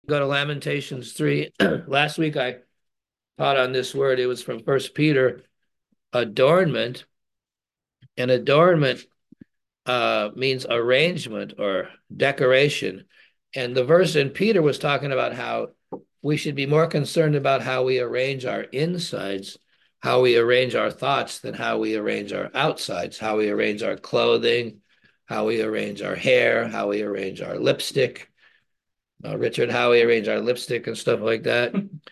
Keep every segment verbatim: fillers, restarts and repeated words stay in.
Go to Lamentations three. Last week I taught on this word. It was from First Peter, adornment. And adornment uh, means arrangement or decoration. And the verse in Peter was talking about how we should be more concerned about how we arrange our insides, how we arrange our thoughts, than how we arrange our outsides, how we arrange our clothing, how we arrange our hair, how we arrange our lipstick. Uh, Richard, how we arrange our lipstick and stuff like that.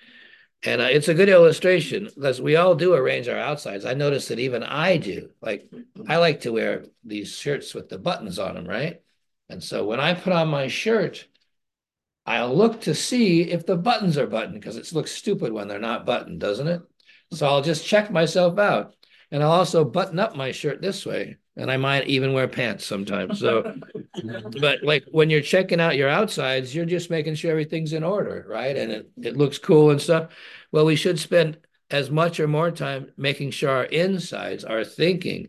And uh, it's a good illustration because we all do arrange our outsides. I notice that even I do. Like, I like to wear these shirts with the buttons on them, right? And so when I put on my shirt, I'll look to see if the buttons are buttoned because it looks stupid when they're not buttoned, doesn't it? So I'll just check myself out. And I'll also button up my shirt this way. And I might even wear pants sometimes. So, but like when you're checking out your outsides, you're just making sure everything's in order, right? And it, it looks cool and stuff. Well, we should spend as much or more time making sure our insides, our thinking,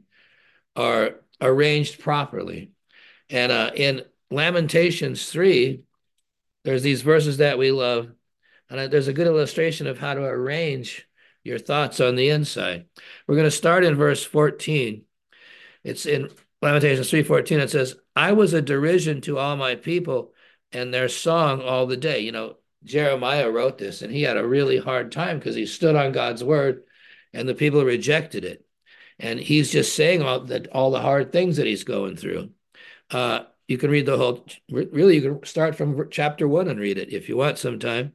are arranged properly. And uh, in Lamentations three, there's these verses that we love, and there's a good illustration of how to arrange your thoughts on the inside. We're going to start in verse fourteen. It's in Lamentations three fourteen. It says, I was a derision to all my people and their song all the day. You know, Jeremiah wrote this, and he had a really hard time because he stood on God's word and the people rejected it. And he's just saying all that all the hard things that he's going through. Uh, you can read the whole, really, you can start from chapter one and read it if you want sometime.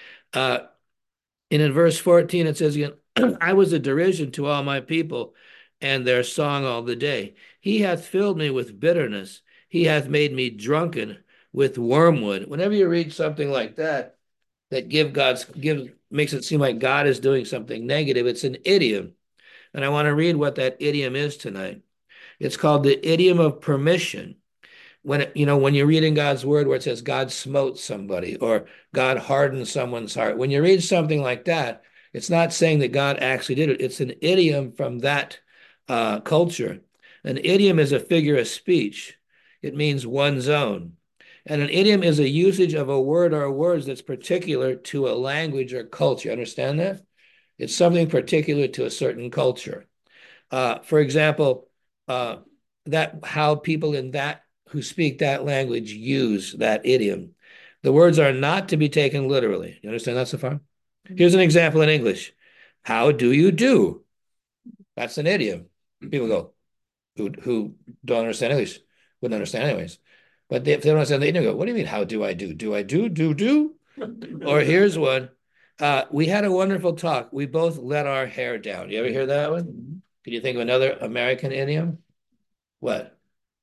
Uh, and in verse fourteen, it says again, I was a derision to all my people and their song all the day. He hath filled me with bitterness. He hath made me drunken with wormwood. Whenever you read something like that, that give God's give makes it seem like God is doing something negative, it's an idiom. And I want to read what that idiom is tonight. It's called the idiom of permission. When it, you know, when you're reading God's word where it says God smote somebody or God hardened someone's heart, when you read something like that, it's not saying that God actually did it. It's an idiom from that uh, culture. An idiom is a figure of speech. It means one's own. And an idiom is a usage of a word or words that's particular to a language or culture. Understand that? It's something particular to a certain culture. Uh, for example, uh, that how people in that who speak that language use that idiom. The words are not to be taken literally. You understand that so far? Here's an example in English. How do you do? That's an idiom. People go, who, who don't understand English, wouldn't understand anyways. But they, if they don't understand the idiom, go, what do you mean, how do I do? Do I do, do, do? Or here's one. Uh, we had a wonderful talk. We both let our hair down. You ever hear that one? Can you think of another American idiom? What?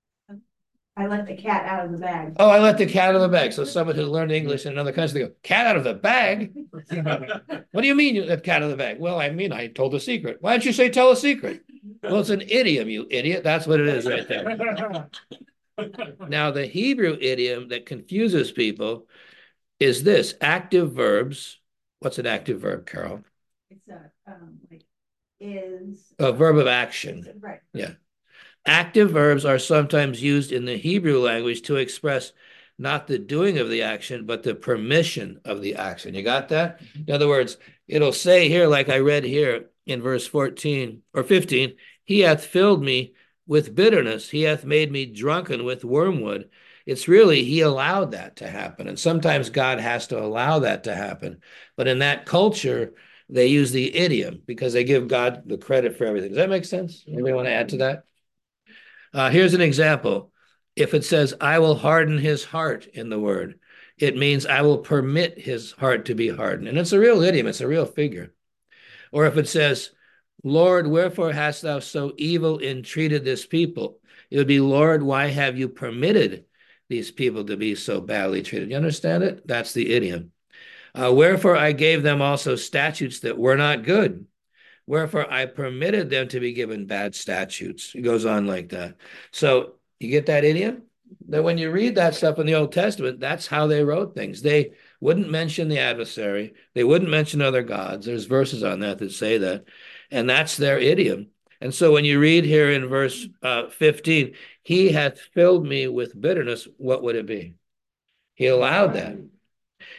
I let the cat out of the bag. Oh, I let the cat out of the bag. So someone who learned English in another country, they go, cat out of the bag? What do you mean you let cat out of the bag? Well, I mean, I told a secret. Why don't you say tell a secret? Well, it's an idiom, you idiot. That's what it is right there. Now, the Hebrew idiom that confuses people is this: active verbs. What's an active verb, Carol? It's a, um, like, is. A verb of action. Right. Yeah. Active verbs are sometimes used in the Hebrew language to express not the doing of the action, but the permission of the action. You got that? In other words, it'll say here, like I read here in verse fourteen or fifteen, he hath filled me with bitterness. He hath made me drunken with wormwood. It's really, he allowed that to happen. And sometimes God has to allow that to happen. But in that culture, they use the idiom because they give God the credit for everything. Does that make sense? Anybody want to add to that? Uh, here's an example. If it says, I will harden his heart in the word, it means I will permit his heart to be hardened. And it's a real idiom, it's a real figure. Or if it says, Lord, wherefore hast thou so evil entreated this people? It would be, Lord, why have you permitted these people to be so badly treated? You understand it? That's the idiom. Uh, wherefore I gave them also statutes that were not good. Wherefore I permitted them to be given bad statutes. It goes on like that. So you get that idiom? That when you read that stuff in the Old Testament, that's how they wrote things. They wouldn't mention the adversary. They wouldn't mention other gods. There's verses on that that say that. And that's their idiom. And so when you read here in verse uh, fifteen, he hath filled me with bitterness, what would it be? He allowed that.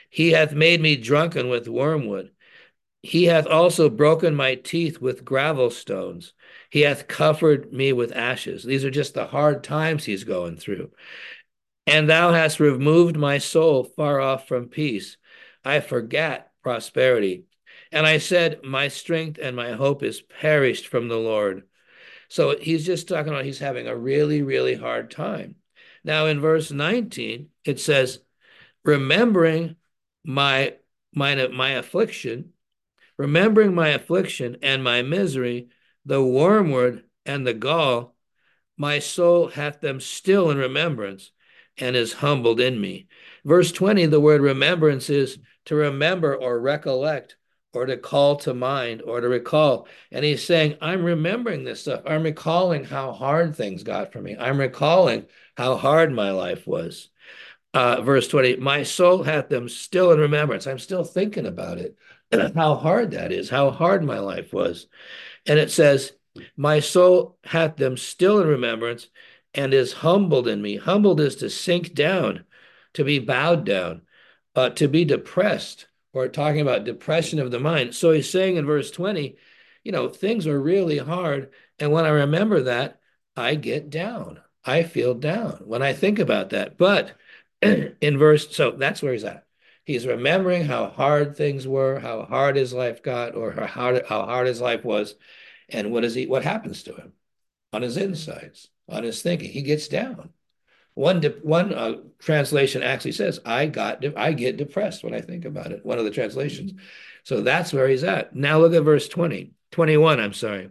He hath made me drunken with wormwood. He hath also broken my teeth with gravel stones. He hath covered me with ashes. These are just the hard times he's going through. And thou hast removed my soul far off from peace. I forgat prosperity. And I said, my strength and my hope is perished from the Lord. So he's just talking about he's having a really, really hard time. Now in verse nineteen, it says, remembering my, my, my affliction, remembering my affliction and my misery, the wormwood and the gall, my soul hath them still in remembrance and is humbled in me. Verse twenty, the word remembrance is to remember or recollect or to call to mind or to recall. And he's saying, I'm remembering this stuff. I'm recalling how hard things got for me. I'm recalling how hard my life was. Uh, verse twenty, my soul hath them still in remembrance. I'm still thinking about it, how hard that is, how hard my life was. And it says, my soul hath them still in remembrance and is humbled in me. Humbled is to sink down, to be bowed down, uh, to be depressed, or talking about depression of the mind. So he's saying in verse twenty, you know, things are really hard. And when I remember that, I get down. I feel down when I think about that. But in verse, so that's where he's at. He's remembering how hard things were, how hard his life got, or how hard, how hard his life was. And what is he? What happens to him on his insides, on his thinking? He gets down. One one uh, translation actually says, "I got I get depressed when I think about it." One of the translations. So that's where he's at. Now look at verse twenty, twenty-one. I'm sorry.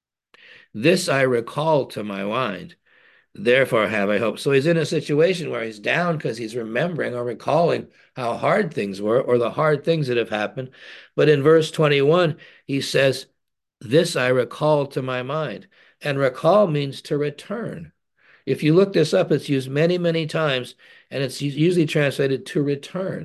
This I recall to my mind. Therefore have I hope. So he's in a situation where he's down because he's remembering or recalling how hard things were or the hard things that have happened. But in verse twenty-one, he says, this I recall to my mind. And recall means to return. If you look this up, it's used many, many times, and it's usually translated to return.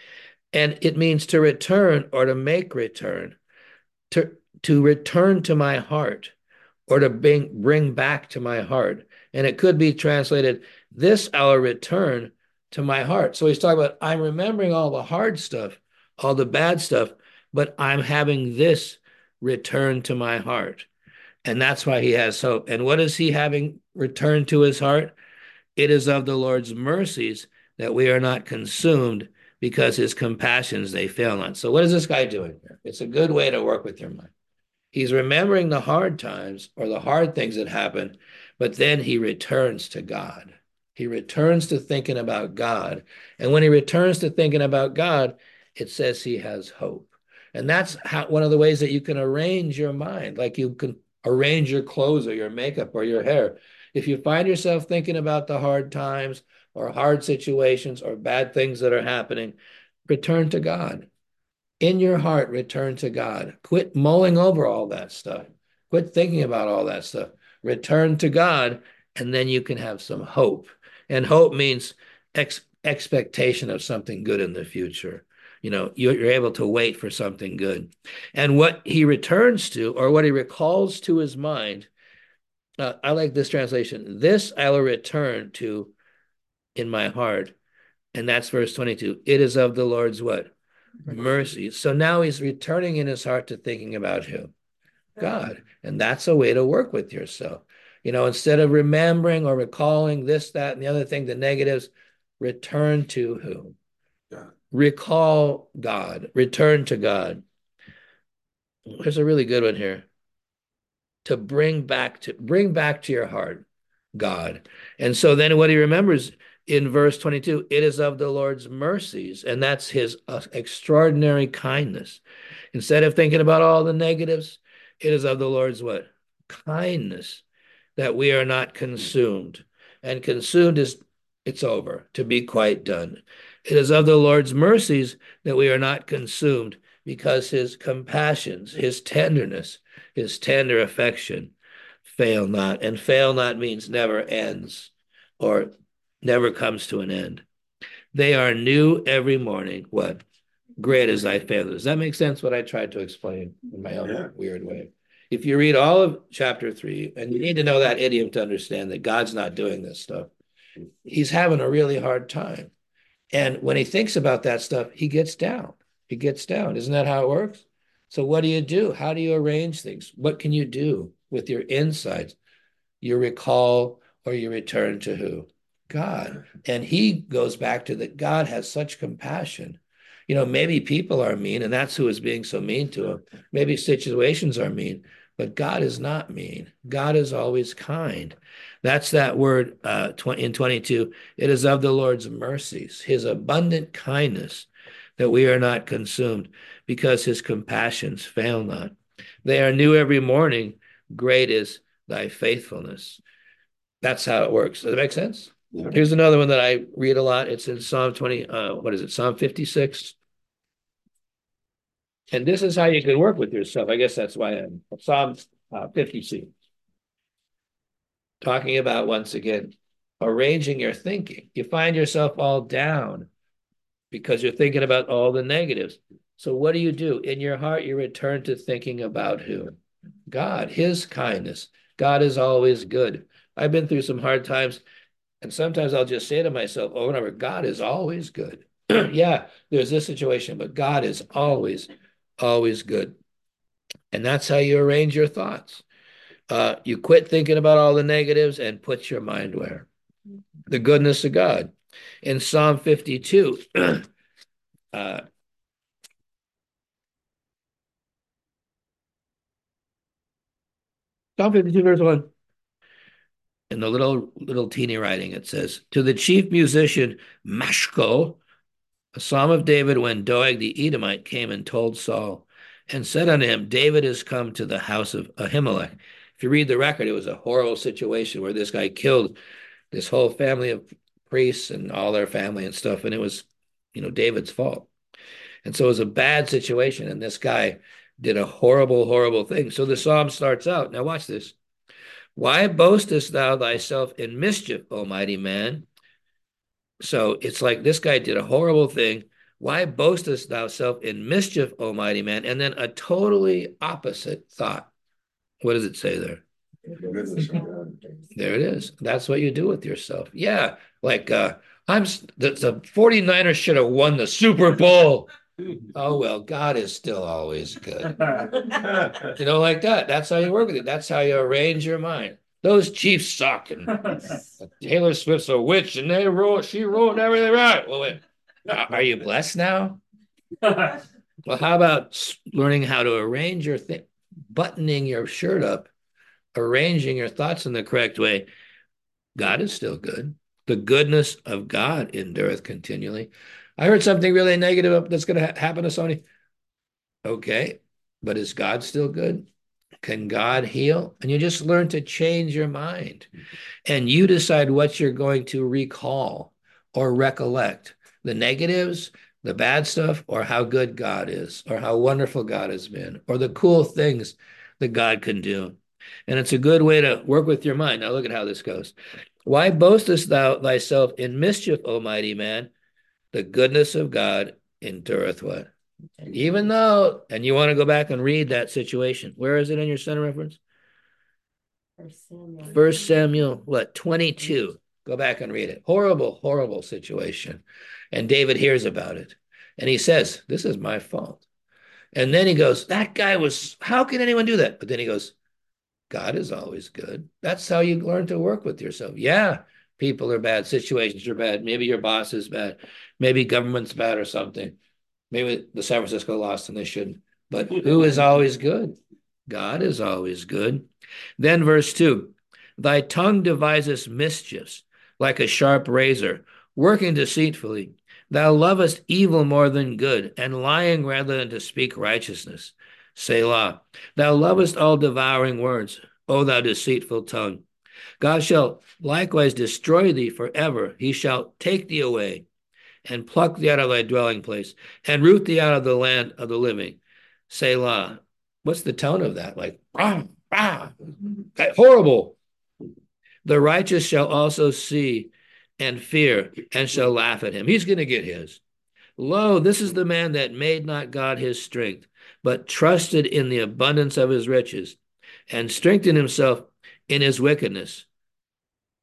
And it means to return or to make return, to, to return to my heart, or to bring, bring back to my heart. And it could be translated, this I'll return to my heart. So he's talking about, I'm remembering all the hard stuff, all the bad stuff, but I'm having this return to my heart. And that's why he has hope. And what is he having returned to his heart? It is of the Lord's mercies that we are not consumed, because his compassions, they fail not. So what is this guy doing here? It's a good way to work with your mind. He's remembering the hard times or the hard things that happened, but then he returns to God. He returns to thinking about God. And when he returns to thinking about God, it says he has hope. And that's how, one of the ways that you can arrange your mind, like you can arrange your clothes or your makeup or your hair. If you find yourself thinking about the hard times or hard situations or bad things that are happening, return to God. In your heart, return to God. Quit mulling over all that stuff. Quit thinking about all that stuff. Return to God, and then you can have some hope. And hope means ex expectation of something good in the future. You know, you're able to wait for something good. And what he returns to, or what he recalls to his mind, uh, I like this translation. This I will return to in my heart. And that's verse twenty-two. It is of the Lord's what? Mercy. So now he's returning in his heart to thinking about who? God. And that's a way to work with yourself. You know, instead of remembering or recalling this, that, and the other thing, the negatives, return to who? God. Recall God. Return to God. There's a really good one here. To bring back to bring back to your heart God. And so then what he remembers in verse twenty-two, it is of the Lord's mercies, and that's his uh, extraordinary kindness. Instead of thinking about all the negatives, it is of the Lord's what? Kindness, that we are not consumed. And consumed is, it's over, to be quite done. It is of the Lord's mercies that we are not consumed, because his compassions, his tenderness, his tender affection fail not. And fail not means never ends or never comes to an end. They are new every morning. What? Great is thy faithfulness. Does that make sense what I tried to explain in my own yeah. weird way? If you read all of chapter three, and you need to know that idiom to understand that God's not doing this stuff. He's having a really hard time. And when he thinks about that stuff, he gets down. He gets down. Isn't that how it works? So what do you do? How do you arrange things? What can you do with your insights? You recall or you return to who? God. And he goes back to that God has such compassion. You know, maybe people are mean, and that's who is being so mean to him. Maybe situations are mean, but God is not mean. God is always kind. That's that word uh, in twenty-two. It is of the Lord's mercies, his abundant kindness, that we are not consumed, because his compassions fail not. They are new every morning. Great is thy faithfulness. That's how it works. Does that make sense? Yeah. Here's another one that I read a lot. It's in Psalm twenty, uh, what is it? Psalm fifty-six. And this is how you can work with yourself. I guess that's why I'm Psalm uh, fifty-six. Talking about, once again, arranging your thinking. You find yourself all down because you're thinking about all the negatives. So what do you do? In your heart, you return to thinking about who? God, his kindness. God is always good. I've been through some hard times, and sometimes I'll just say to myself over and over, God is always good. Yeah, there's this situation, but God is always, always good. And that's how you arrange your thoughts. Uh, you quit thinking about all the negatives and put your mind where? The goodness of God. In Psalm fifty-two, uh, Psalm fifty-two, verse one. In the little little teeny writing, it says, to the chief musician Mashko, a psalm of David, when Doeg the Edomite came and told Saul, and said unto him, David is come to the house of Ahimelech. If you read the record, it was a horrible situation where this guy killed this whole family of priests and all their family and stuff, and it was, you know, David's fault. And so it was a bad situation, and this guy did a horrible, horrible thing. So the psalm starts out. Now watch this. Why boastest thou thyself in mischief, O mighty man? So it's like this guy did a horrible thing. Why boastest thou self in mischief, O mighty man? And then a totally opposite thought. What does it say there? There it is. That's what you do with yourself. Yeah, like uh, I'm the, the 49ers should have won the Super Bowl. Oh, well, God is still always good. You know, like that. That's how you work with it. That's how you arrange your mind. Those Chiefs suck, and Taylor Swift's a witch, and they wrote, she wrote everything right. Well, wait, are you blessed now? Well, how about learning how to arrange your thing, buttoning your shirt up, arranging your thoughts in the correct way? God is still good. The goodness of God endureth continually. I heard something really negative that's going to ha- happen to Sony. Okay, but is God still good? Can God heal? And you just learn to change your mind. And you decide what you're going to recall or recollect, the negatives, the bad stuff, or how good God is, or how wonderful God has been, or the cool things that God can do. And it's a good way to work with your mind. Now look at how this goes. Why boastest thou thyself in mischief, O mighty man? The goodness of God endureth what? Even though, and you want to go back and read that situation. Where is it in your center reference? First Samuel. First Samuel, what, twenty-two. Go back and read it. Horrible, horrible situation. And David hears about it. And he says, this is my fault. And then he goes, that guy was, how can anyone do that? But then he goes, God is always good. That's how you learn to work with yourself. Yeah, people are bad. Situations are bad. Maybe your boss is bad. Maybe government's bad or something. Maybe the San Francisco lost and they shouldn't. But who is always good? God is always good. Then verse two, thy tongue deviseth mischiefs like a sharp razor, working deceitfully. Thou lovest evil more than good, and lying rather than to speak righteousness. Selah. Thou lovest all devouring words, O thou deceitful tongue. God shall likewise destroy thee forever. He shall take thee away, and pluck thee out of thy dwelling place, and root thee out of the land of the living. Selah. What's the tone of that? Like, ah, ah, horrible. The righteous shall also see and fear, and shall laugh at him. He's going to get his. Lo, this is the man that made not God his strength, but trusted in the abundance of his riches, and strengthened himself in his wickedness.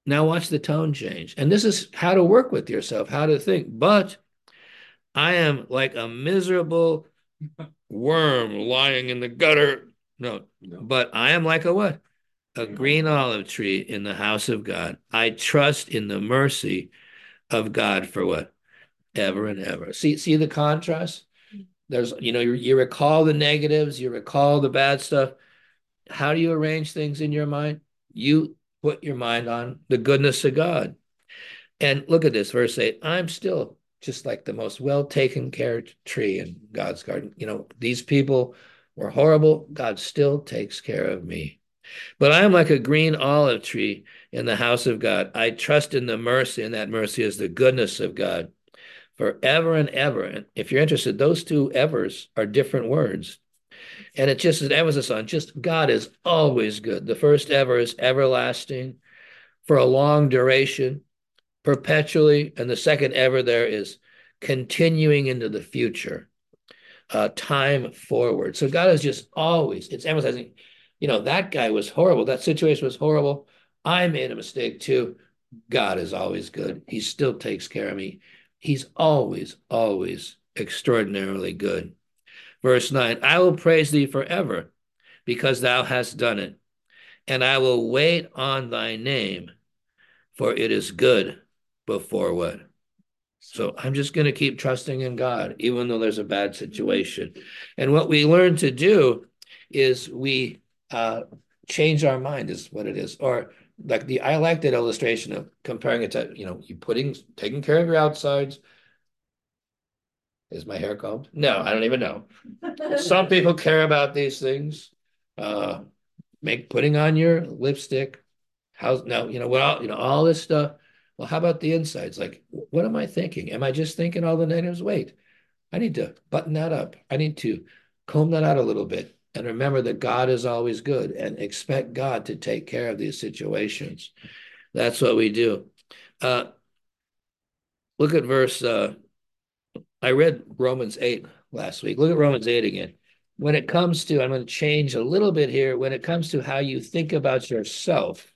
Now watch the tone change. And this is how to work with yourself, how to think. But I am like a miserable worm lying in the gutter. No, no. But I am like a what? A green olive tree in the house of God. I trust in the mercy of God for what? Ever and ever. See, see the contrast? There's, you know, you, you recall the negatives, you recall the bad stuff. How do you arrange things in your mind? You put your mind on the goodness of God. And look at this, verse eight. I'm still just like the most well taken care tree in God's garden. You know, these people were horrible. God still takes care of me. But I am like a green olive tree in the house of God. I trust in the mercy, and that mercy is the goodness of God forever and ever. And if you're interested, those two evers are different words. And it just is emphasis on just God is always good. The first ever is everlasting for a long duration, perpetually. And the second ever there is continuing into the future, uh, time forward. So God is just always, it's emphasizing, you know, that guy was horrible. That situation was horrible. I made a mistake too. God is always good. He still takes care of me. He's always, always extraordinarily good. Verse nine, I will praise thee forever because thou hast done it. And I will wait on thy name, for it is good before what? So I'm just going to keep trusting in God, even though there's a bad situation. And what we learn to do is we uh, change our mind, is what it is. Or like the, I like that illustration of comparing it to, you know, you putting, taking care of your outsides. Is my hair combed? No, I don't even know. Some people care about these things. Uh, make putting on your lipstick. How's now, you know, well, you know, all this stuff. Well, how about the insides? Like, what am I thinking? Am I just thinking all the negatives? Wait, I need to button that up. I need to comb that out a little bit and remember that God is always good and expect God to take care of these situations. That's what we do. Uh, look at verse, uh, I read Romans eight last week. Look at Romans eight again. When it comes to, I'm going to change a little bit here. When it comes to how you think about yourself,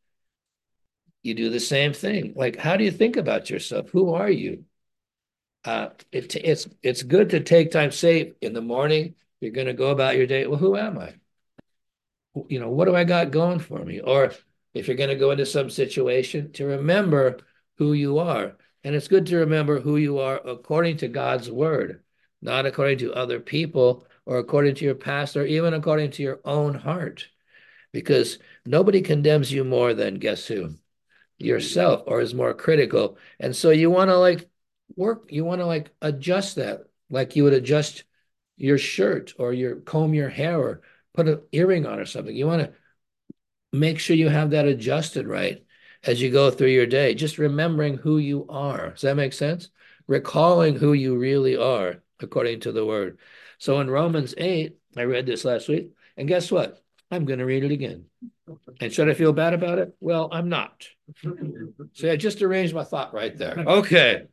you do the same thing. Like, how do you think about yourself? Who are you? Uh, it, it's it's good to take time. Say in the morning, you're going to go about your day. Well, who am I? You know, what do I got going for me? Or if you're going to go into some situation, to remember who you are. And it's good to remember who you are according to God's word, not according to other people or according to your past or even according to your own heart. Because nobody condemns you more than guess who? Yourself, or is more critical. And so you want to like work, you want to like adjust that, like you would adjust your shirt or your comb your hair or put an earring on or something. You want to make sure you have that adjusted right as you go through your day, just remembering who you are. Does that make sense? Recalling who you really are according to the word. So in Romans eight, I read this last week, and guess what? I'm going to read it again. And should I feel bad about it? Well, I'm not. So I just arranged my thought right there. Okay.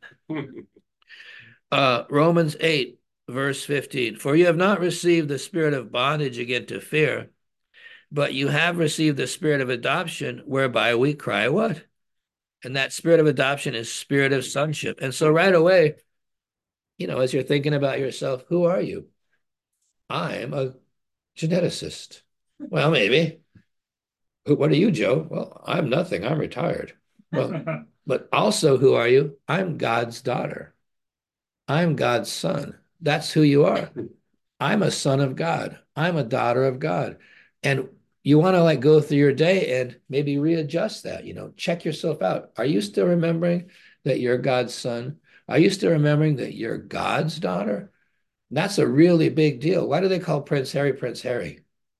Uh, Romans eight, verse fifteen. For you have not received the spirit of bondage again to fear, but you have received the spirit of adoption, whereby we cry, what? And that spirit of adoption is spirit of sonship. And so right away, you know, as you're thinking about yourself, who are you? I'm a geneticist. Well, maybe. What are you, Joe? Well, I'm nothing. I'm retired. Well, but also, who are you? I'm God's daughter. I'm God's son. That's who you are. I'm a son of God. I'm a daughter of God. And you want to like go through your day and maybe readjust that, you know, check yourself out. Are you still remembering that you're God's son? Are you still remembering that you're God's daughter? That's a really big deal. Why do they call Prince Harry Prince Harry?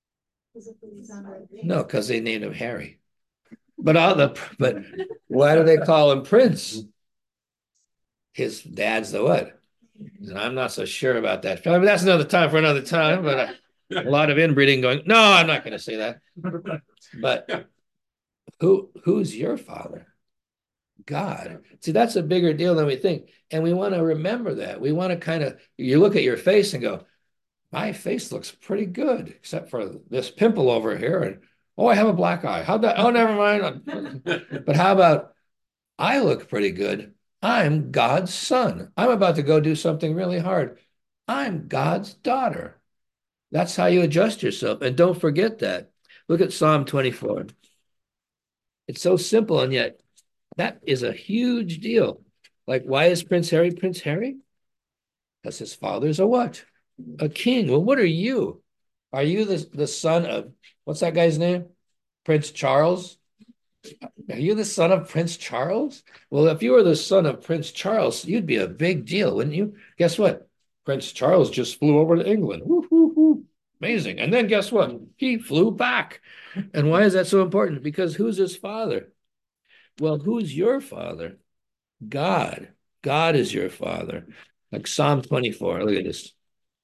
No, because they named him Harry. But all the but why do they call him Prince? His dad's the what? And I'm not so sure about that. I mean, that's another time for another time, but a, a lot of inbreeding going. No, I'm not going to say that. But who who's your father? God. See, that's a bigger deal than we think. And we want to remember that. We want to kind of, you look at your face and go, my face looks pretty good, except for this pimple over here. And Oh, I have a black eye. How'd that? Oh, never mind. But how about I look pretty good? I'm God's son. I'm about to go do something really hard. I'm God's daughter. That's how you adjust yourself. And don't forget that. Look at Psalm twenty-four. It's so simple, and yet that is a huge deal. Like, why is Prince Harry Prince Harry? Because his father's a what? A king. Well, what are you? Are you the, the son of, what's that guy's name? Prince Charles? Are you the son of Prince Charles? Well, if you were the son of Prince Charles, you'd be a big deal, wouldn't you? Guess what? Prince Charles just flew over to England. Woo, woo, woo. Amazing. And then guess what? He flew back. And why is that so important? Because who's his father? Well, who's your father? God. God is your father. Like Psalm twenty-four. Look at this.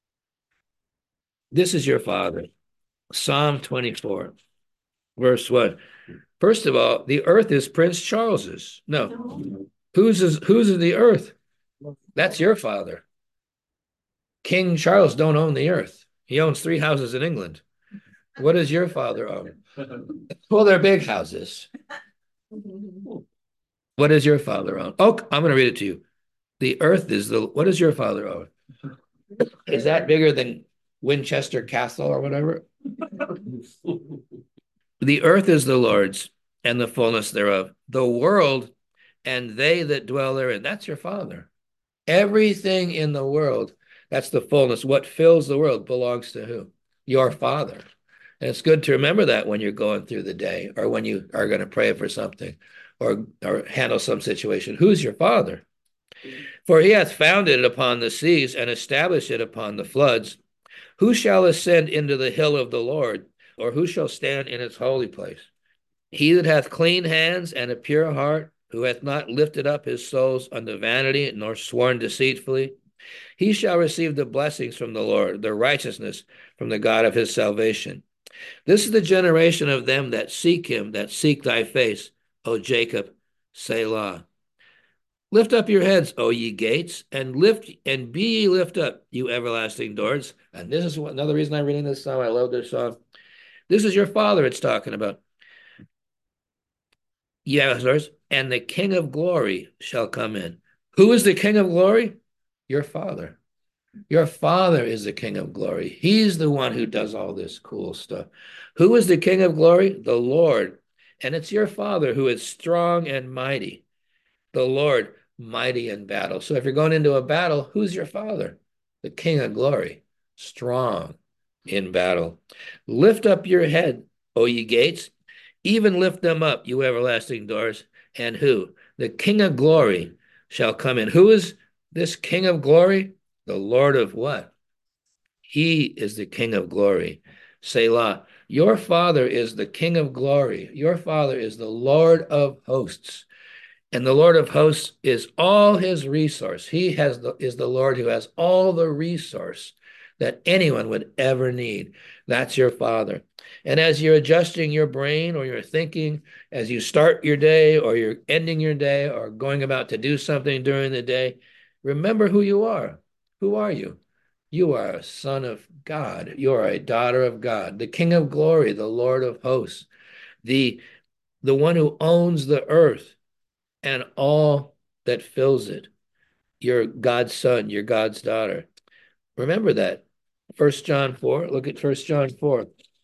This is your father. Psalm twenty-four, verse one. First of all, the earth is Prince Charles's. No. Whose is whose is the earth? That's your father. King Charles don't own the earth. He owns three houses in England. What does your father own? Well, they're big houses. What does your father own? Oh, I'm going to read it to you. The earth is the, what does your father own? Is that bigger than Winchester Castle or whatever? The earth is the Lord's and the fullness thereof, the world and they that dwell therein. That's your father. Everything in the world, that's the fullness. What fills the world belongs to who? Your father. And it's good to remember that when you're going through the day or when you are going to pray for something or, or handle some situation. Who's your father? For he hath founded it upon the seas and established it upon the floods. Who shall ascend into the hill of the Lord, or who shall stand in its holy place? He that hath clean hands and a pure heart, who hath not lifted up his souls unto vanity, nor sworn deceitfully, he shall receive the blessings from the Lord, the righteousness from the God of his salvation. This is the generation of them that seek him, that seek thy face, O Jacob, Selah. Lift up your heads, O ye gates, and lift and be ye lift up, you everlasting doors. And this is another reason I'm reading this song. I love this song. This is your father it's talking about. Yes, and the King of glory shall come in. Who is the King of glory? Your father. Your father is the King of glory. He's the one who does all this cool stuff. Who is the King of glory? The Lord. And it's your father who is strong and mighty. The Lord, mighty in battle. So if you're going into a battle, who's your father? The King of glory, strong in battle. Lift up your head, O ye gates, even lift them up, you everlasting doors. And who? The King of glory shall come in. Who is this King of glory? The Lord of what? He is the King of glory. Selah. Your father is the King of glory. Your father is the Lord of hosts. And the Lord of hosts is all his resource. He has the, is the Lord who has all the resource that anyone would ever need. That's your father. And as you're adjusting your brain or your thinking, as you start your day or you're ending your day or going about to do something during the day, remember who you are. Who are you? You are a son of God. You are a daughter of God, the King of glory, the Lord of hosts, the, the one who owns the earth and all that fills it. You're God's son, you're God's daughter. Remember that. First John four, look at First John four.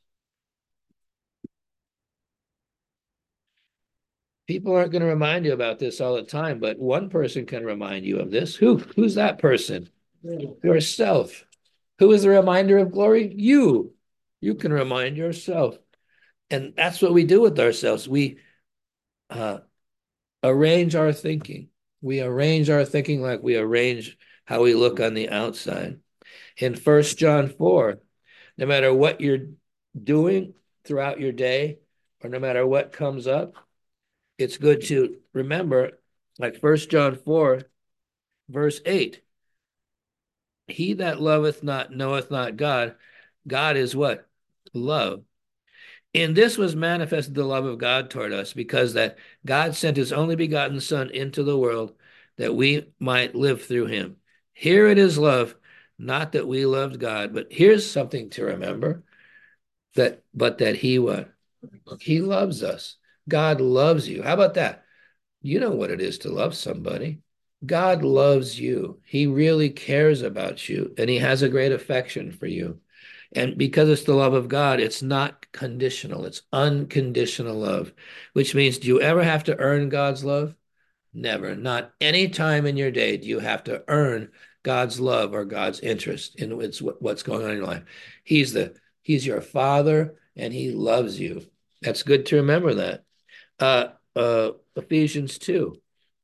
People aren't going to remind you about this all the time, but one person can remind you of this. Who? Who's that person? Yourself. Who is the reminder of glory? You. You can remind yourself. And that's what we do with ourselves. We uh, arrange our thinking. We arrange our thinking like we arrange how we look on the outside. In First John four, no matter what you're doing throughout your day, or no matter what comes up, it's good to remember, like First John four, verse eight. He that loveth not knoweth not God. God is what? Love. In this was manifested the love of God toward us, because that God sent his only begotten Son into the world that we might live through him. Here it is love, not that we loved God, but here's something to remember, that but that he what? He loves us. God loves you. How about that? You know what it is to love somebody. God loves you. He really cares about you, and he has a great affection for you. And because it's the love of God, it's not conditional, it's unconditional love, which means do you ever have to earn God's love? Never. Not any time in your day do you have to earn God's love or God's interest in what's going on in your life. He's the He's your Father, and he loves you. That's good to remember that. Uh, uh, Ephesians two.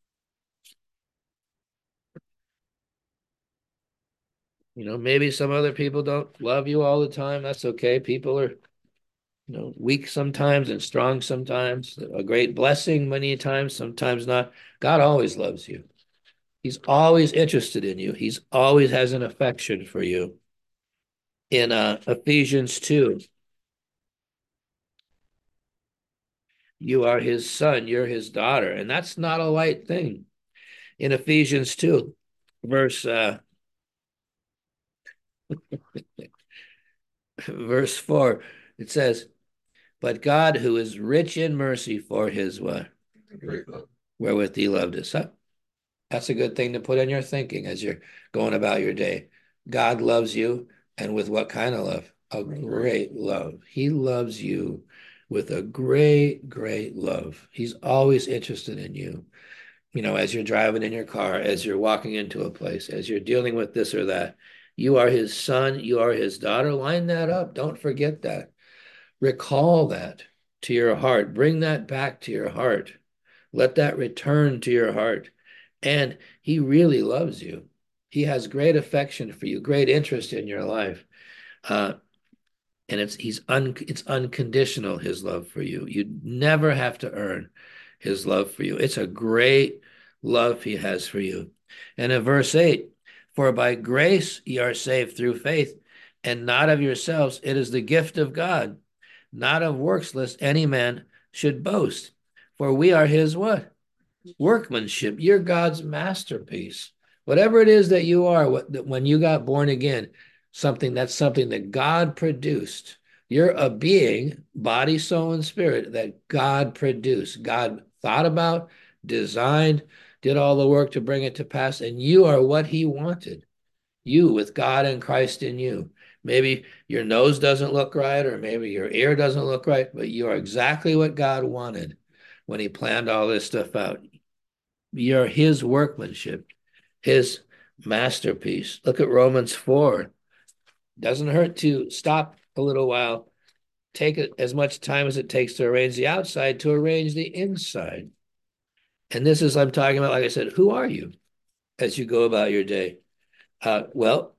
You know, maybe some other people don't love you all the time. That's okay. People are, you know, weak sometimes and strong sometimes. A great blessing many times, sometimes not. God always loves you. He's always interested in you. He's always has an affection for you. In uh, Ephesians two, you are his son, you're his daughter, and that's not a light thing. In Ephesians two, verse uh, verse four, it says, "But God, who is rich in mercy for his what? Wherewith he loved us." Huh? That's a good thing to put in your thinking as you're going about your day. God loves you, and with what kind of love? A great love. He loves you with a great, great love. He's always interested in you. You know, as you're driving in your car, as you're walking into a place, as you're dealing with this or that, you are his son, you are his daughter. Line that up. Don't forget that. Recall that to your heart. Bring that back to your heart. Let that return to your heart. And he really loves you. He has great affection for you, great interest in your life. Uh, and it's he's un it's unconditional, his love for you. You never have to earn his love for you. It's a great love he has for you. And in verse eight, for by grace ye are saved through faith, and not of yourselves. It is the gift of God, not of works, lest any man should boast. For we are his what? Workmanship. You're God's masterpiece. Whatever it is that you are, what, that when you got born again, something that's something that God produced. You're a being, body, soul, and spirit that God produced. God thought about, designed, did all the work to bring it to pass, and you are what he wanted. You with God and Christ in you. Maybe your nose doesn't look right, or maybe your ear doesn't look right, but you are exactly what God wanted when he planned all this stuff out. You're his workmanship, his masterpiece. Look at Romans four. Doesn't hurt to stop a little while, take it as much time as it takes to arrange the outside to arrange the inside. And this is, I'm talking about, like I said, who are you as you go about your day? Uh, well,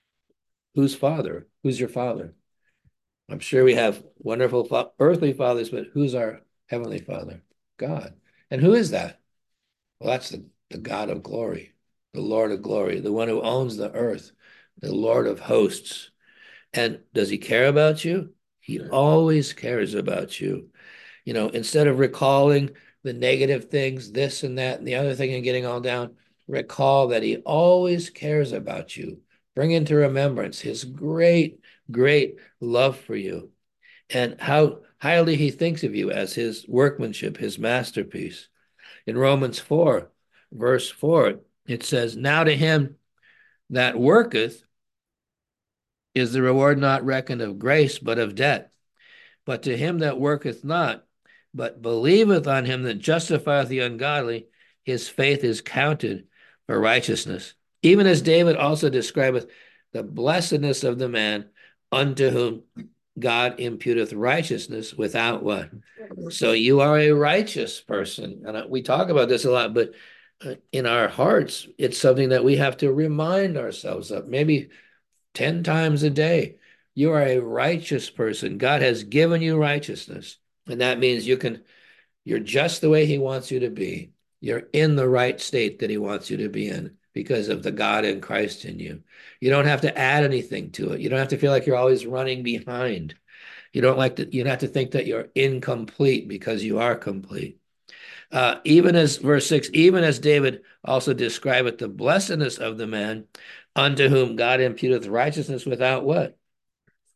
who's father? Who's your father? I'm sure we have wonderful fa- earthly fathers, but who's our heavenly father? God. And who is that? Well, that's the, the God of glory, the Lord of glory, the one who owns the earth, the Lord of hosts. And does he care about you? He always cares about you. You know, instead of recalling the negative things, this and that and the other thing, and getting all down, recall that he always cares about you. Bring into remembrance his great, great love for you and how highly he thinks of you as his workmanship, his masterpiece. In Romans four, verse four, it says, now to him that worketh is the reward not reckoned of grace, but of debt. But to him that worketh not, but believeth on him that justifieth the ungodly, his faith is counted for righteousness. Even as David also describeth the blessedness of the man unto whom God imputeth righteousness without what? So you are a righteous person. And we talk about this a lot, but in our hearts, it's something that we have to remind ourselves of. Maybe ten times a day. You are a righteous person. God has given you righteousness. And that means you can, you're just the way he wants you to be. You're in the right state that he wants you to be in because of the God in Christ in you. You don't have to add anything to it. You don't have to feel like you're always running behind. You don't like to, you don't have to think that you're incomplete because you are complete. Uh, even as verse six, even as David also describeth the blessedness of the man unto whom God imputeth righteousness without what?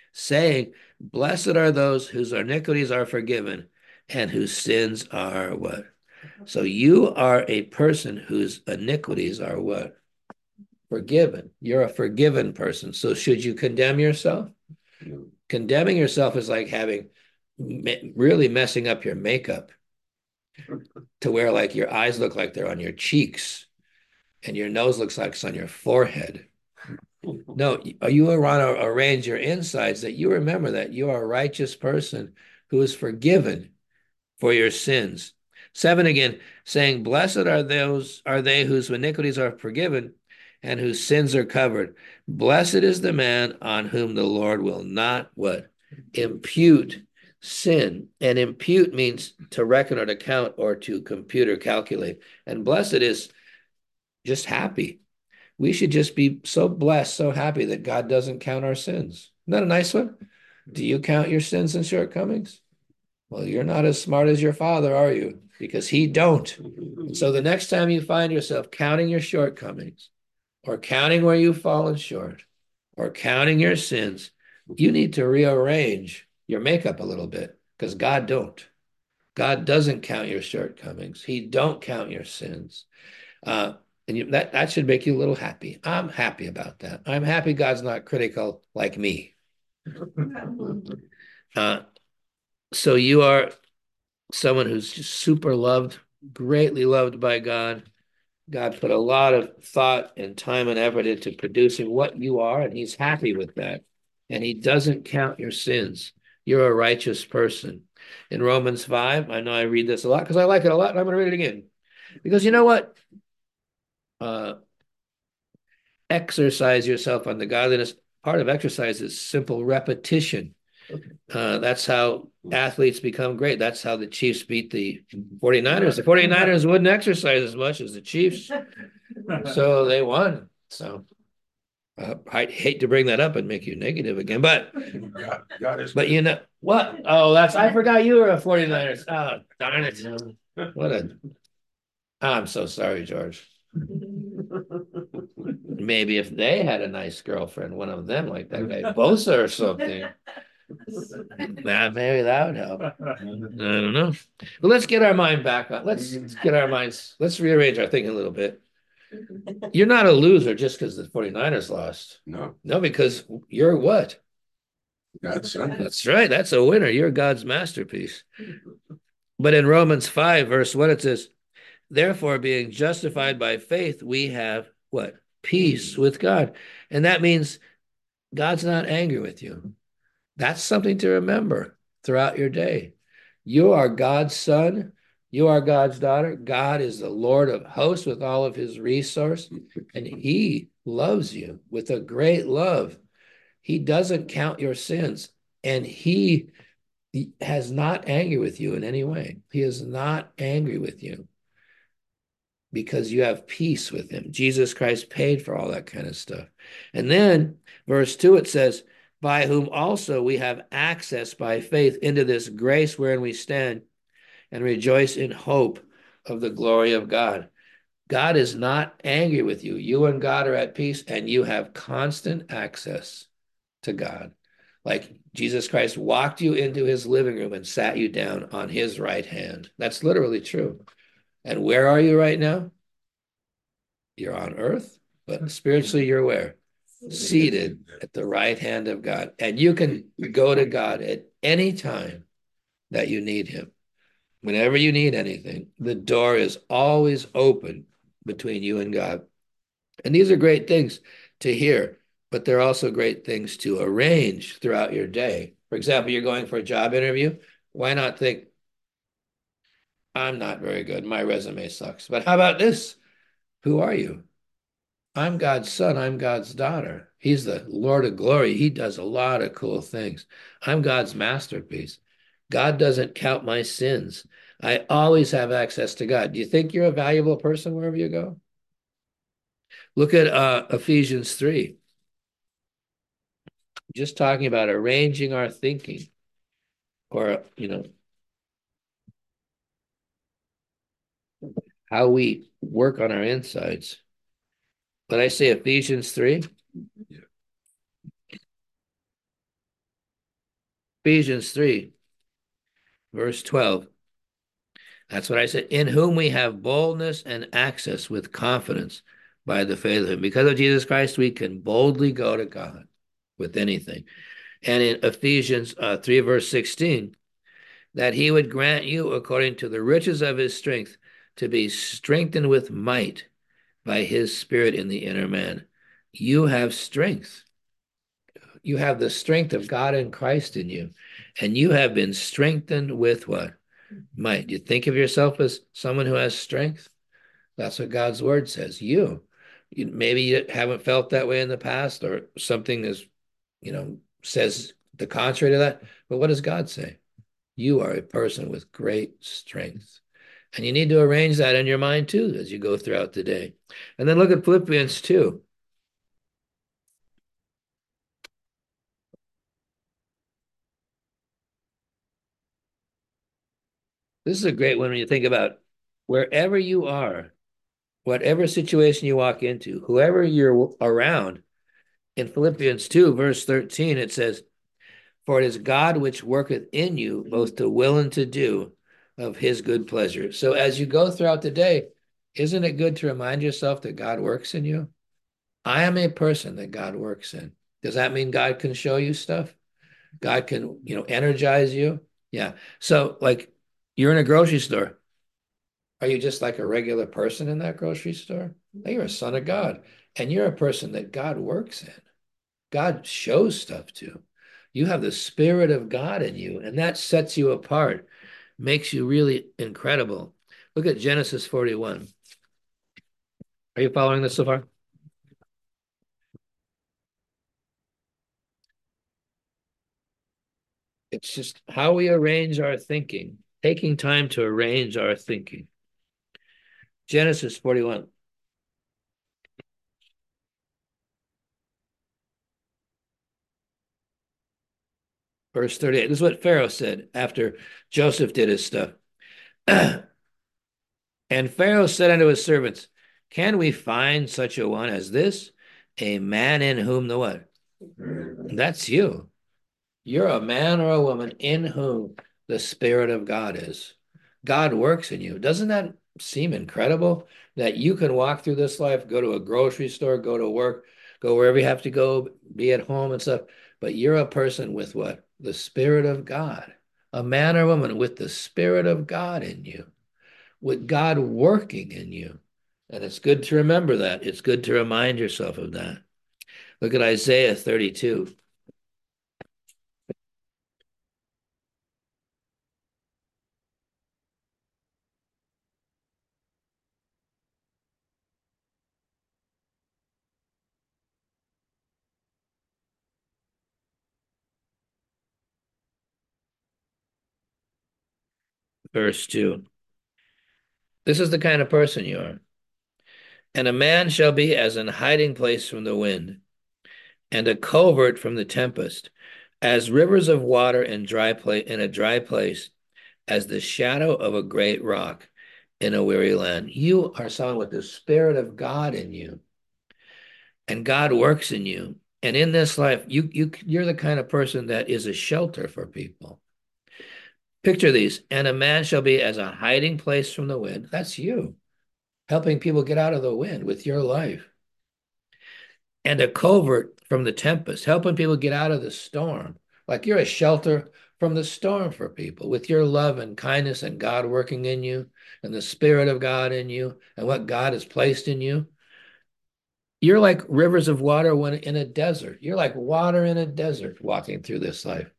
saying, blessed are those whose iniquities are forgiven and whose sins are what? So you are a person whose iniquities are what? Forgiven. You're a forgiven person. So should you condemn yourself? No. Condemning yourself is like having really messing up your makeup to where like your eyes look like they're on your cheeks and your nose looks like it's on your forehead. No, you want to arrange your insides that you remember that you are a righteous person who is forgiven for your sins. Seven again, saying, blessed are those are they whose iniquities are forgiven and whose sins are covered. Blessed is the man on whom the Lord will not what? Impute sin. And impute means to reckon or to count or to compute or calculate. And blessed is just happy. We should just be so blessed, so happy that God doesn't count our sins. Isn't that a nice one? Do you count your sins and shortcomings? Well, you're not as smart as your father, are you? Because he don't. And so the next time you find yourself counting your shortcomings or counting where you've fallen short or counting your sins, you need to rearrange your makeup a little bit because God don't. God doesn't count your shortcomings. He don't count your sins. Uh, and you, that, that should make you a little happy. I'm happy about that. I'm happy God's not critical like me. Uh, so you are someone who's just super loved, greatly loved by God. God put a lot of thought and time and effort into producing what you are, and he's happy with that. And he doesn't count your sins. You're a righteous person. In Romans five, I know I read this a lot because I like it a lot, and I'm going to read it again. Because you know what? Uh, exercise yourself on the godliness. Part of exercise is simple repetition. Okay. Uh, that's how athletes become great. That's how the Chiefs beat the forty-niners. The forty-niners wouldn't exercise as much as the Chiefs, so they won. So uh, I hate to bring that up and make you negative again, but God, God but you know what? Oh, that's I forgot you were a forty-niners. Oh, darn it. What a I'm so sorry, George. Maybe if they had a nice girlfriend, one of them like that guy Bosa or something. Nah, maybe that would help. I don't know. But let's get our mind back on. Let's, let's get our minds, let's rearrange our thinking a little bit. You're not a loser just because the forty-niners lost. No. No, because you're what? God's son. That's right. That's a winner. You're God's masterpiece. But in Romans five, verse one, it says, therefore, being justified by faith, we have what? Peace with God. And that means God's not angry with you. That's something to remember throughout your day. You are God's son. You are God's daughter. God is the Lord of hosts with all of his resource, and he loves you with a great love. He doesn't count your sins, and he has not angry with you in any way. He is not angry with you because you have peace with him. Jesus Christ paid for all that kind of stuff. And then verse two, it says, by whom also we have access by faith into this grace wherein we stand and rejoice in hope of the glory of God. God is not angry with you. You and God are at peace, and you have constant access to God. Like Jesus Christ walked you into his living room and sat you down on his right hand. That's literally true. And where are you right now? You're on earth, but spiritually you're where? Seated at the right hand of God. And you can go to God at any time that you need him. Whenever you need anything, the door is always open between you and God. And these are great things to hear, but they're also great things to arrange throughout your day. For example, you're going for a job interview. Why not think, I'm not very good. My resume sucks. But how about this? Who are you? I'm God's son. I'm God's daughter. He's the Lord of glory. He does a lot of cool things. I'm God's masterpiece. God doesn't count my sins. I always have access to God. Do you think you're a valuable person wherever you go? Look at uh, Ephesians three. Just talking about arranging our thinking, or, you know, how we work on our insides. But I say Ephesians three. Yeah. Ephesians three, verse twelve. That's what I said. In whom we have boldness and access with confidence by the faith of him. Because of Jesus Christ, we can boldly go to God with anything. And in Ephesians uh, three, verse sixteen, that he would grant you, according to the riches of his strength, to be strengthened with might by his Spirit in the inner man. You have strength. You have the strength of God in Christ in you. And you have been strengthened with what? Might. You think of yourself as someone who has strength? That's what God's word says. You. you maybe you haven't felt that way in the past, or something is, you know, says the contrary to that. But what does God say? You are a person with great strength. And you need to arrange that in your mind too as you go throughout the day. And then look at Philippians two. This is a great one when you think about wherever you are, whatever situation you walk into, whoever you're around. In Philippians two, verse thirteen, it says, for it is God which worketh in you both to will and to do of his good pleasure. So as you go throughout the day, isn't it good to remind yourself that God works in you? I am a person that God works in. Does that mean God can show you stuff? God can, you know, energize you? Yeah. So like you're in a grocery store. Are you just like a regular person in that grocery store? No, you're a son of God. And you're a person that God works in. God shows stuff to. You have the Spirit of God in you, and that sets you apart, makes you really incredible. Look at Genesis forty-one. Are you following this so far? It's just how we arrange our thinking, taking time to arrange our thinking. Genesis forty-one. Verse thirty-eight. This is what Pharaoh said after Joseph did his stuff. And Pharaoh said unto his servants, can we find such a one as this? A man in whom the what? That's you. You're a man or a woman in whom the Spirit of God is. God works in you. Doesn't that seem incredible that you can walk through this life, go to a grocery store, go to work, go wherever you have to go, be at home and stuff, but you're a person with what? The Spirit of God. A man or woman with the Spirit of God in you, with God working in you. And it's good to remember that. It's good to remind yourself of that. Look at Isaiah thirty-two. Verse two. This is the kind of person you are. And a man shall be as an hiding place from the wind, and a covert from the tempest, as rivers of water in dry place in a dry place, as the shadow of a great rock in a weary land. You are someone with the Spirit of God in you, and God works in you. And in this life, you you you're the kind of person that is a shelter for people. Picture these, and a man shall be as a hiding place from the wind. That's you, helping people get out of the wind with your life. And a covert from the tempest, helping people get out of the storm. Like you're a shelter from the storm for people with your love and kindness and God working in you and the Spirit of God in you and what God has placed in you. You're like rivers of water when in a desert. You're like water in a desert walking through this life.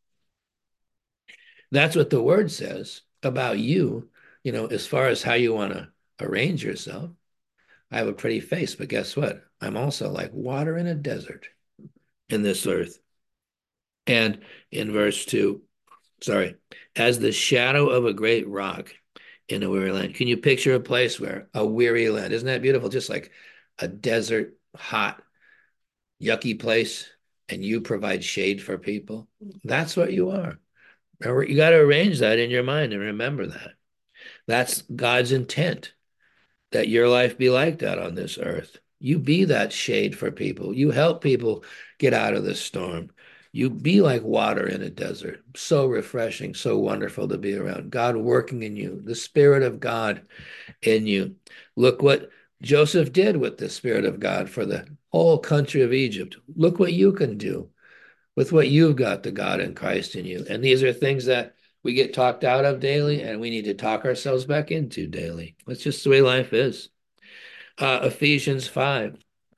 That's what the word says about you, you know, as far as how you want to arrange yourself. I have a pretty face, but guess what? I'm also like water in a desert in this earth. And in verse two, sorry, as the shadow of a great rock in a weary land. Can you picture a place where a weary land? Isn't that beautiful? Just like a desert, hot, yucky place, and you provide shade for people. That's what you are. You got to arrange that in your mind and remember that. That's God's intent, that your life be like that on this earth. You be that shade for people. You help people get out of the storm. You be like water in a desert. So refreshing, so wonderful to be around. God working in you, the Spirit of God in you. Look what Joseph did with the Spirit of God for the whole country of Egypt. Look what you can do with what you've got, the God in Christ in you. And these are things that we get talked out of daily, and we need to talk ourselves back into daily. That's just the way life is. Uh, Ephesians five.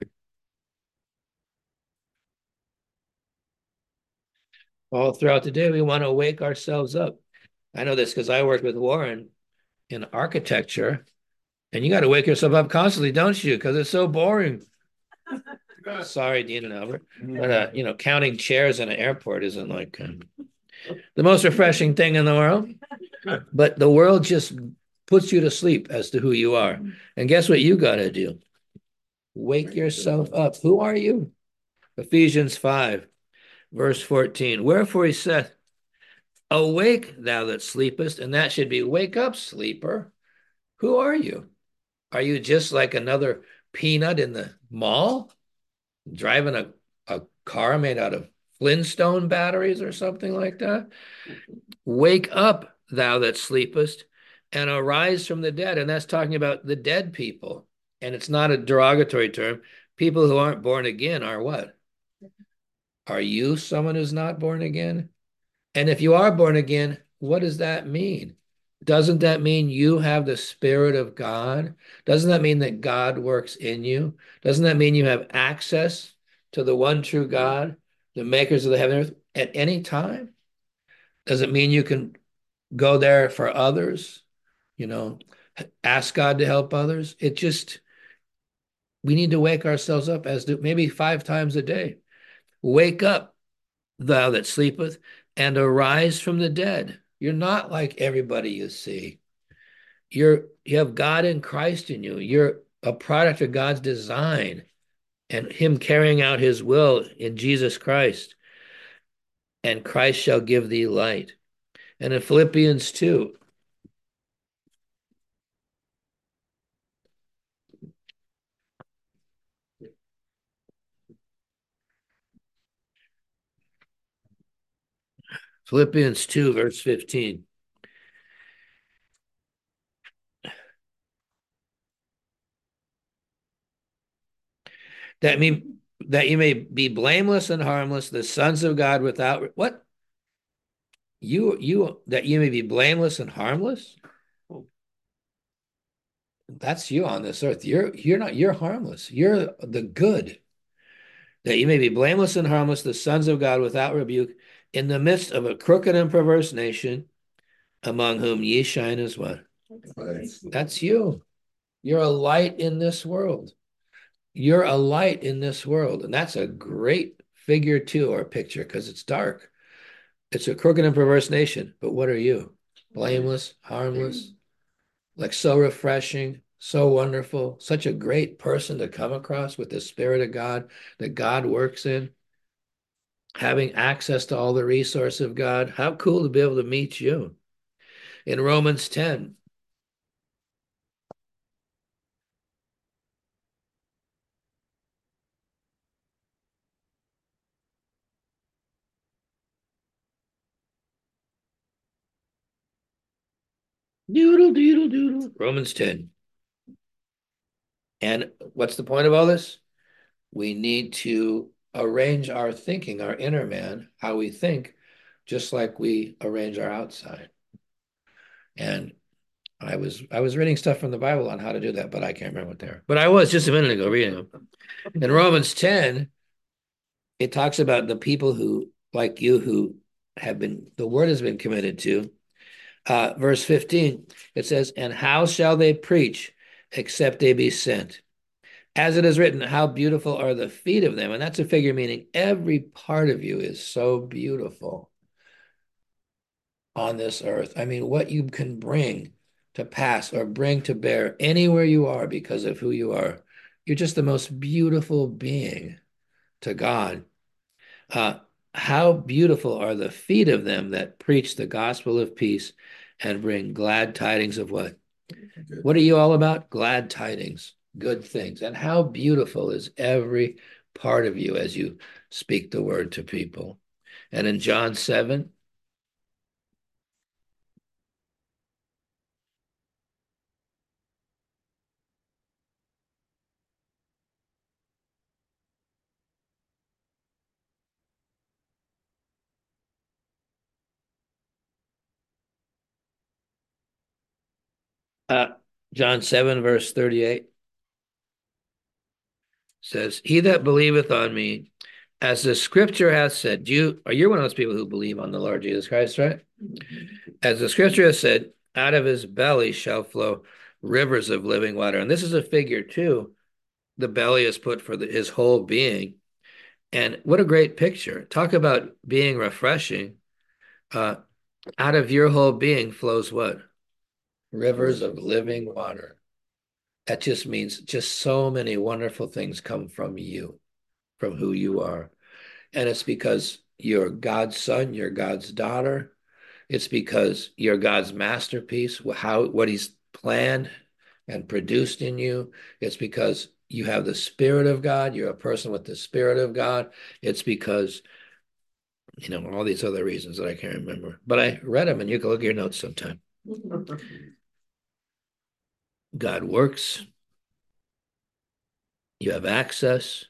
All throughout the day, we want to wake ourselves up. I know this because I work with Warren in architecture, and you got to wake yourself up constantly, don't you? Because it's so boring. Sorry, Dean and Albert, but uh, you know, counting chairs in an airport isn't like um, the most refreshing thing in the world. But the world just puts you to sleep as to who you are. And guess what you got to do? Wake yourself up. Who are you? Ephesians five, verse fourteen. Wherefore he saith, awake, thou that sleepest, and that should be wake up, sleeper. Who are you? Are you just like another peanut in the mall, driving a, a car made out of Flintstone batteries or something like that? Wake up, thou that sleepest, and arise from the dead. And that's talking about the dead people. And it's not a derogatory term. People who aren't born again are what? Are you someone who's not born again? And if you are born again, what does that mean? Doesn't that mean you have the Spirit of God? Doesn't that mean that God works in you? Doesn't that mean you have access to the one true God, the makers of the heaven and earth, at any time? Does it mean you can go there for others? You know, ask God to help others? It just, we need to wake ourselves up as do maybe five times a day. Wake up, thou that sleepeth, and arise from the dead. You're not like everybody you see. You're you have God in Christ in you. You're a product of God's design and him carrying out his will in Jesus Christ. And Christ shall give thee light. And in Philippians two, Philippians two, verse fifteen. That mean that you may be blameless and harmless, the sons of God without what? You you that you may be blameless and harmless? That's you on this earth. You're you're not you're harmless. You're the good. That you may be blameless and harmless, the sons of God without rebuke, in the midst of a crooked and perverse nation, among whom ye shine as what? That's you. You're a light in this world. You're a light in this world. And that's a great figure too, or picture, because it's dark. It's a crooked and perverse nation. But what are you? Blameless, harmless, like so refreshing, so wonderful, such a great person to come across with the Spirit of God that God works in, having access to all the resources of God. How cool to be able to meet you. In Romans ten, doodle, doodle, doodle, Romans ten. And what's the point of all this? We need to arrange our thinking, our inner man, how we think, just like we arrange our outside. And I was I was reading stuff from the Bible on how to do that, but I can't remember what they are. But I was just a minute ago reading them. In Romans ten, it talks about the people who, like you, who have been, the word has been committed to. Uh, verse fifteen, it says, and how shall they preach except they be sent? As it is written, how beautiful are the feet of them. And that's a figure meaning every part of you is so beautiful on this earth. I mean, what you can bring to pass or bring to bear anywhere you are because of who you are. You're just the most beautiful being to God. Uh, how beautiful are the feet of them that preach the gospel of peace and bring glad tidings of what? Good. What are you all about? Glad tidings, good things. And how beautiful is every part of you as you speak the word to people. And in John seven, uh, John seven, verse thirty-eight says, "He that believeth on me, as the scripture has said," you are you're one of those people who believe on the Lord Jesus Christ, right? As the scripture has said, out of his belly shall flow rivers of living water. And this is a figure too. The belly is put for the, his whole being. And what a great picture. Talk about being refreshing. Uh, out of your whole being flows what? Rivers of living water. That just means just so many wonderful things come from you, from who you are. And it's because you're God's son, you're God's daughter. It's because you're God's masterpiece, how what he's planned and produced in you. It's because you have the Spirit of God. You're a person with the Spirit of God. It's because, you know, all these other reasons that I can't remember. But I read them, and you can look at your notes sometime. God works. You have access.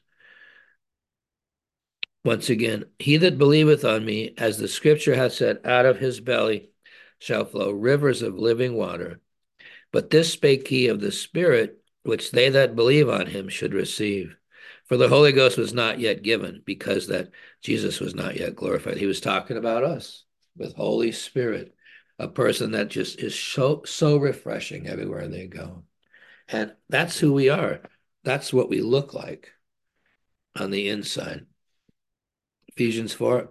Once again, he that believeth on me, as the scripture hath said, out of his belly shall flow rivers of living water. But this spake he of the Spirit, which they that believe on him should receive. For the Holy Ghost was not yet given, because that Jesus was not yet glorified. He was talking about us with Holy Spirit, a person that just is so, so refreshing everywhere they go. And that's who we are. That's what we look like on the inside. Ephesians four.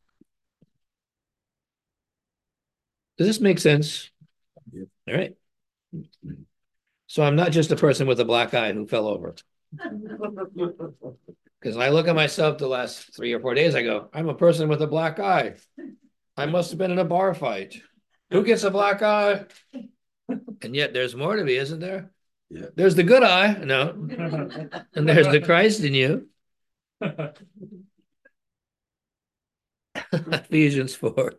Does this make sense? Yeah. All right. So I'm not just a person with a black eye who fell over. Because when I look at myself the last three or four days, I go, I'm a person with a black eye. I must have been in a bar fight. Who gets a black eye? And yet there's more to me, isn't there? Yeah. There's the good eye. No. And there's the Christ in you. Ephesians four.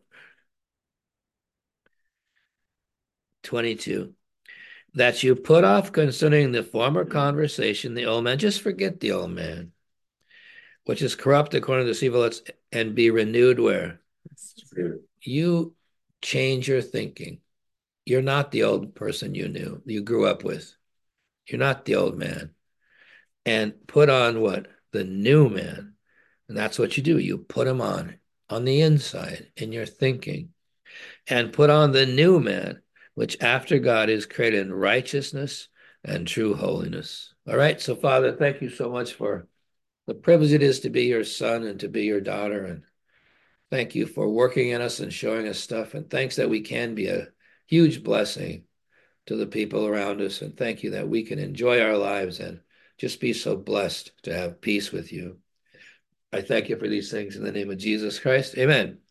twenty-two. That you put off concerning the former conversation, the old man. Just forget the old man, which is corrupt according to the evil, and be renewed where? Spirit. You change your thinking. You're not the old person you knew, you grew up with. You're not the old man. And put on what? The new man. And that's what you do. You put him on, on the inside in your thinking. And put on the new man, which after God is created in righteousness and true holiness. All right. So, Father, thank you so much for the privilege it is to be your son and to be your daughter. And thank you for working in us and showing us stuff. And thanks that we can be a huge blessing to the people around us. And thank you that we can enjoy our lives and just be so blessed to have peace with you. I thank you for these things in the name of Jesus Christ. Amen.